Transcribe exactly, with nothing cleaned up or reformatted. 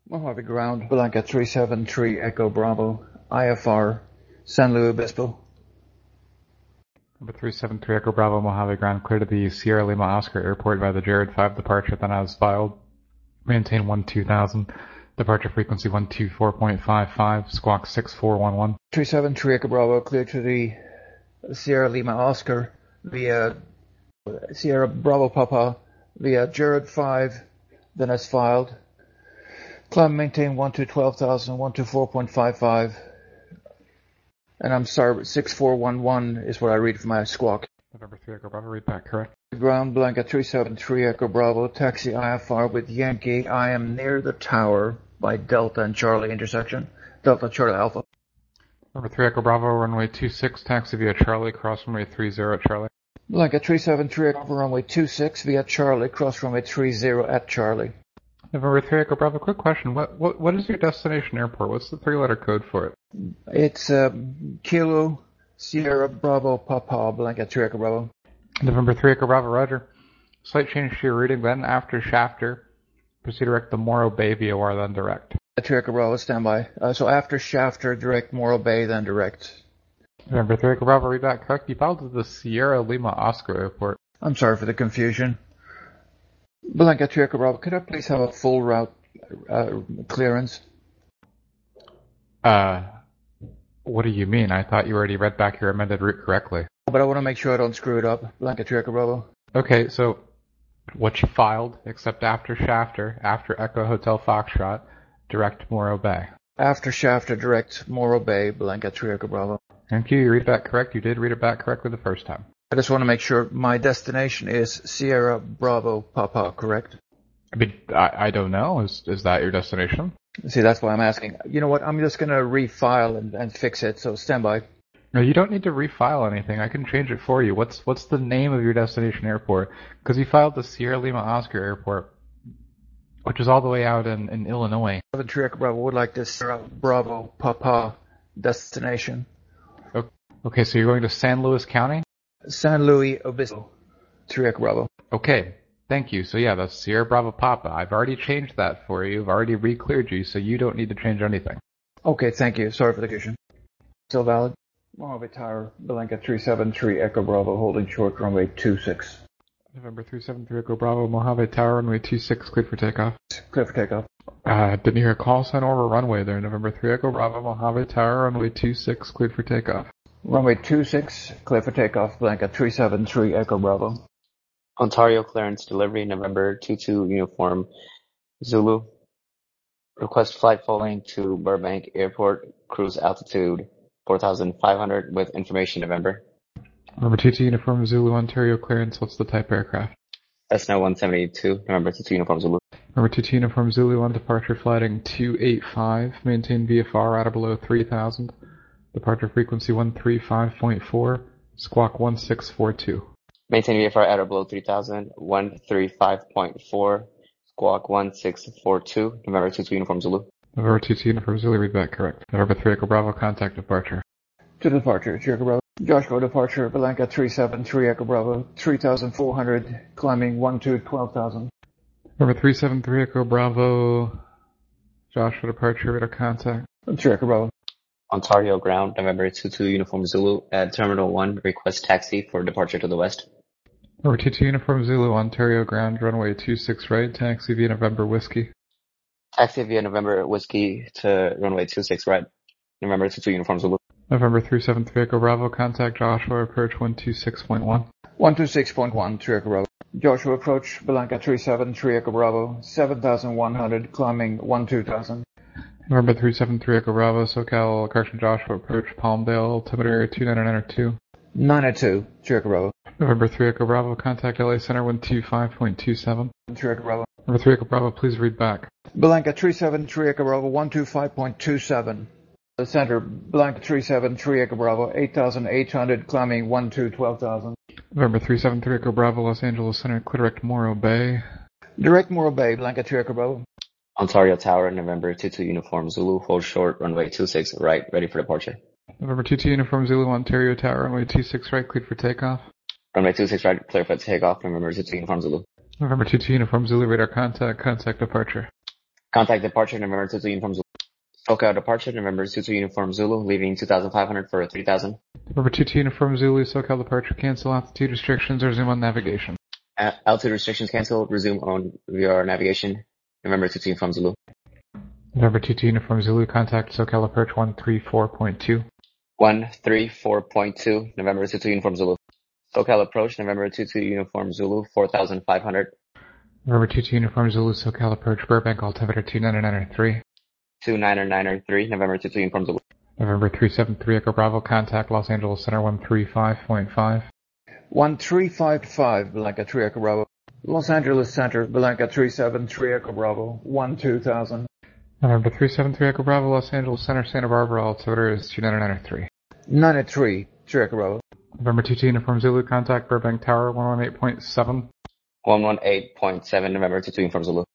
Mojave Ground, Blanca three seven three Echo Bravo, I F R, San Luis Obispo. Number three seven three Echo Bravo, Mojave Ground, clear to the Sierra Lima Oscar Airport by the Jared five departure, then as filed. Maintain one two thousand. Departure frequency one two four point five five, squawk six four one one. three seven three Echo Bravo, clear to the Sierra Lima Oscar via Sierra Bravo Papa via Jared five, then as filed. Climb maintain one to twelve thousand, one to four point five five. And I'm sorry, six four one one is what I read from my squawk. November three Echo Bravo, read back correct. Ground Blanca three seven three Echo Bravo, taxi I F R with Yankee. I am near the tower by Delta and Charlie intersection. Delta Charlie Alpha. Number three Echo Bravo, runway two six, taxi via Charlie, cross runway three zero at Charlie. Blanca three seven three Echo runway two six via Charlie, cross runway three zero at Charlie. November three Echo Bravo, quick question. What what what is your destination airport? What's the three-letter code for it? It's um, Kilo Sierra Bravo Papa, Blanca three Echo Bravo. November three Echo Bravo, roger. Slight change to your routing, then after Shafter, proceed direct to Morro Bay via O R, then direct. three Echo Bravo, standby. Uh, so after Shafter, direct Morro Bay, then direct. November three Echo Bravo, read that correct. You filed to the Sierra Lima Oscar Airport. I'm sorry for the confusion. Blanca three Echo Bravo, could I please have a full route uh, clearance? Uh, what do you mean? I thought you already read back your amended route correctly. But I want to make sure I don't screw it up. Blanca three Echo Bravo. Okay, so what you filed, except after Shafter, after Echo Hotel Foxtrot, direct Morro Bay. After Shafter, direct Morro Bay, Blanca three Echo Bravo. Thank you. You read that correct. You did read it back correctly the first time. I just want to make sure my destination is Sierra Bravo Papa, correct? I mean, I, I don't know. Is is that your destination? See, that's why I'm asking. You know what? I'm just going to refile and, and fix it, so stand by. No, you don't need to refile anything. I can change it for you. What's what's the name of your destination airport? Because you filed the Sierra Lima Oscar Airport, which is all the way out in, in Illinois. seven three Echo Bravo would like this Sierra Bravo Papa destination. Okay, so you're going to San Luis County? San Luis Obispo, three Echo Bravo. Okay, thank you. So yeah, that's Sierra Bravo Papa. I've already changed that for you. I've already re-cleared you, so you don't need to change anything. Okay, thank you. Sorry for the confusion. Still valid? Mojave Tower, Blanca three seven three Echo Bravo, holding short runway two six. November three seven three Echo Bravo, Mojave Tower, runway two six, cleared for takeoff. Clear for takeoff. Uh, didn't hear a call sign over runway there. November three Echo Bravo, Mojave Tower, runway two six, cleared for takeoff. Runway two six, clear for takeoff, Blanca three seven three Echo Bravo. Ontario clearance delivery, November two two Uniform Zulu. Request flight following to Burbank Airport, cruise altitude four thousand five hundred with information November. Number two two Uniform Zulu, Ontario clearance. What's the type aircraft? Cessna one seventy-two, November two two Uniform Zulu. Number two two Uniform Zulu on departure flighting two eight five, maintain V F R at or below three thousand. Departure frequency one three five point four, squawk one six four two. Maintain V F R at or below three thousand, one three five point four, squawk one six four two, November two two Uniform Zulu. November two two Uniform Zulu, read back correct. November three Echo Bravo, contact departure. To departure, Echo Bravo. Joshua departure, Blanca three seven three Echo Bravo, three thousand four hundred, climbing one two twelve thousand. November three seven three Echo Bravo, Joshua departure, radar contact. three Echo Bravo. Ontario ground, November two two Uniform Zulu at Terminal one, request taxi for departure to the west. November two two Uniform Zulu, Ontario ground, runway two six right, taxi via November Whiskey. Taxi via November Whiskey to runway two six right, November two two Uniform Zulu. November three seven three Echo Bravo, contact Joshua, approach one two six point one. one two six point one, three Echo Bravo. Joshua approach, Blanca three seven three Echo Bravo, seven thousand one hundred, climbing one two thousand. November three seven three Echo Bravo, SoCal, Carson Joshua, approach Palmdale, altimeter two nine nine two. nine oh two, three Echo Bravo. November three Echo Bravo, contact L A Center one two five point two seven. three Echo Bravo. November three Echo Bravo, please read back. Blanca three seven three Echo Bravo, one two five point two seven. The center, Blanca three seven three Echo Bravo, eight thousand eight hundred, climbing one two twelve thousand. November three seven three Echo Bravo, Los Angeles Center, clear direct Morro Bay. Direct Morro Bay, Blanca three Echo Bravo. Ontario Tower, November two two Uniform Zulu, hold short, runway two six right, ready for departure. November two two Uniform Zulu, Ontario Tower, runway two six right, cleared for takeoff. Runway two six right, clear for takeoff, November two two Uniform Zulu. November two two Uniform Zulu, radar contact, contact departure. Contact departure November two two Uniform Zulu. SoCal departure November two two Uniform Zulu, leaving two thousand five hundred for three thousand. November two two Uniform Zulu, SoCal departure cancel, altitude restrictions, resume on navigation. A- altitude restrictions canceled, resume on V R navigation. November two two Uniform Zulu. November two two Uniform Zulu, contact SoCal approach one three four point two. one three four point two, November two two Uniform Zulu. SoCal approach November two two Uniform Zulu, four thousand five hundred. November two two Uniform Zulu, SoCal approach Burbank, altimeter two nine nine three. two nine nine three, November two two Uniform Zulu. November three seven three Echo Bravo, contact Los Angeles Center one three five point five. one three five five, Blanca three Echo Bravo. Los Angeles Center, Blanca three seven three Echo Bravo, one two thousand. November three seven three Echo Bravo, Los Angeles Center, Santa Barbara, altimeter is two nine nine three. ninety-three, three Echo Bravo. November two two Uniform Zulu, contact Burbank Tower one one eight point seven. one one eight point seven, November two two Uniform Zulu.